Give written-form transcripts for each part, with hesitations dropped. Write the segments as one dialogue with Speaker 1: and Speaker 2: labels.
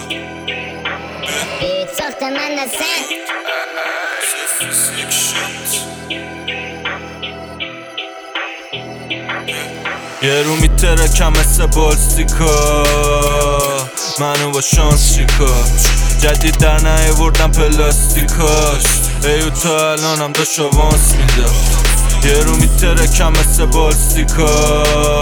Speaker 1: ساخت من نسن
Speaker 2: یه رو میترکم مثل بالستیکا، منو با شانس چیکار، جدید در نیاوردم پلاستیکاش، ایو تا الانم داشت آوانس میده. یه رو میترکم مثل بالستیکا،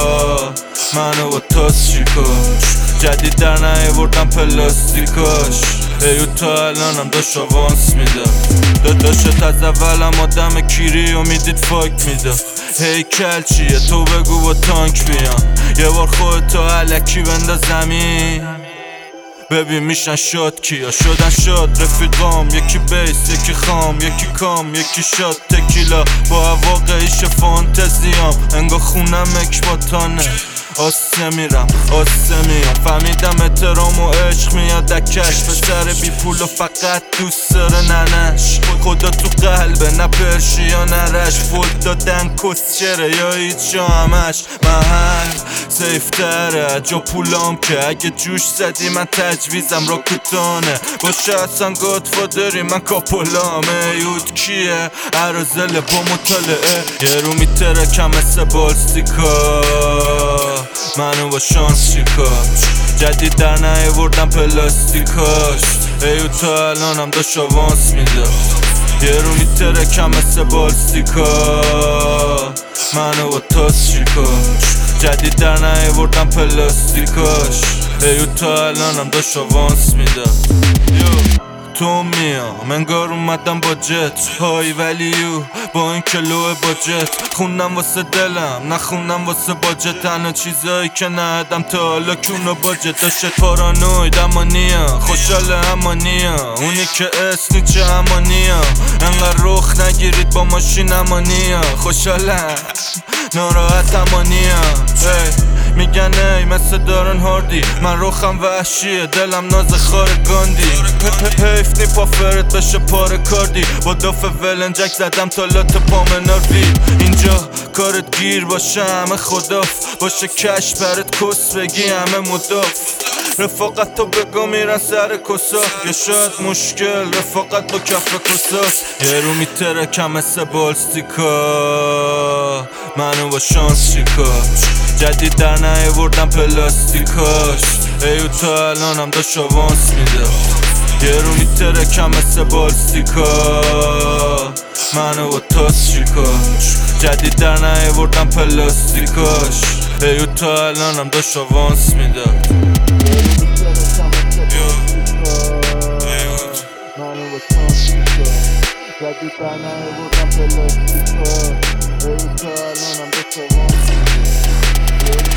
Speaker 2: منو با تاس چیکار، جدید در نیاوردم پلاستیکاش، ایو تا الانم داشت آوانس میده. داشت از اولم آدم کیری و میدید فاک میده. هیکل چیه تو بگو با تانک بیام، یه بار خودتو علکی بنداز زمین، ببین میشن شاد کیا شدن شاد رفیقام، یکی بیس یکی خام یکی کام یکی شاد تکیلا، با واقعیش فانتزیام انگار خونم اکباتانه، آسه میرم آسه میام، فهمیدم احترام و عشق میاد دکش، پسر بی پول و فقط دوست داره ننش، خدا تو قلبه نه پرشیا نرش، فول دادن کسچره یا هیچ جا همش محل سیفتره جا پولام که اگه جوش زدی من تجویزم را کتانه باشه اصلا گادفادری من کاپولامه، یود کیه عرازل با مطالعه، یه رو میترکم مثل بالستیکا، منو با شانس چیکار، جدید در نیاوردم پلاستیکاش، ایو تا الانم داشت آوانس میده. یه رو میترکم مثل بالستیکا، منو با تاس چیکار، جدید در نیاوردم پلاستیکاش، ایو تا الانم داشت آوانس میده. تو میام انگار اومدم با جت های ولیو با این کلو باجت، خوندم واسه دلم نخوندم واسه باجت، تنها چیزایی که ندم تا حالا کونو باجت، داشت پارانوید اما نیا خوشحاله اما نیا، اونی که اسنی چه اما نیا، انقدر رخ نگیرید با ماشین اما نیا، خوشحاله ناراحت اما نیا، میگن ای مثل دارن هاردی، من روخم وحشیه دلم ناز خار گاندی، حیف نی پا فرد بشه پاره کاردی، با داف ولنجک زدم تا لات پامناروی، اینجا کارت گیر باشه همه خداف، باشه کش برات کس بگی همه مداف، رفاقت تو بگو میرن سر کسا، یا شاید مشکل رفاقت با کف کساس، یه رو میترکم مثل بالستیکا، منو با شانس چیکار، جدید در نیاوردم پلاستیکاش، ایو تا الانم داشت آوانس میده. یه رو میترکم مثل بالستیکا، منو با تاس چیکار، جدید در نیاوردم پلاستیکاش، ایو تا الانم داشت آوانس میده.
Speaker 3: منو با تاس چیکار، جدید در نیاوردم پلاستیکاش، ایو تا الانم داشت آوانس میده.